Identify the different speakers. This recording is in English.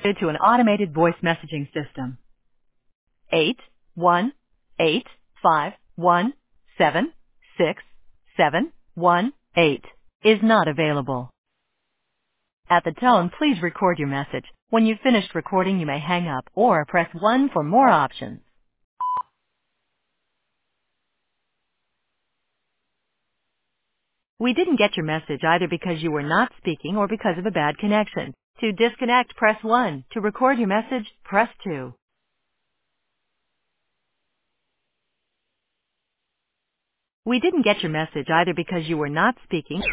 Speaker 1: to an automated voice messaging system. 81851767118 is not available. At the tone, please record your message. When you've finished recording, you may hang up or press 1 for more options. We didn't get your message either because you were not speaking or because of a bad connection. To disconnect, press 1. To record your message, press 2. We didn't get your message either because you were not speaking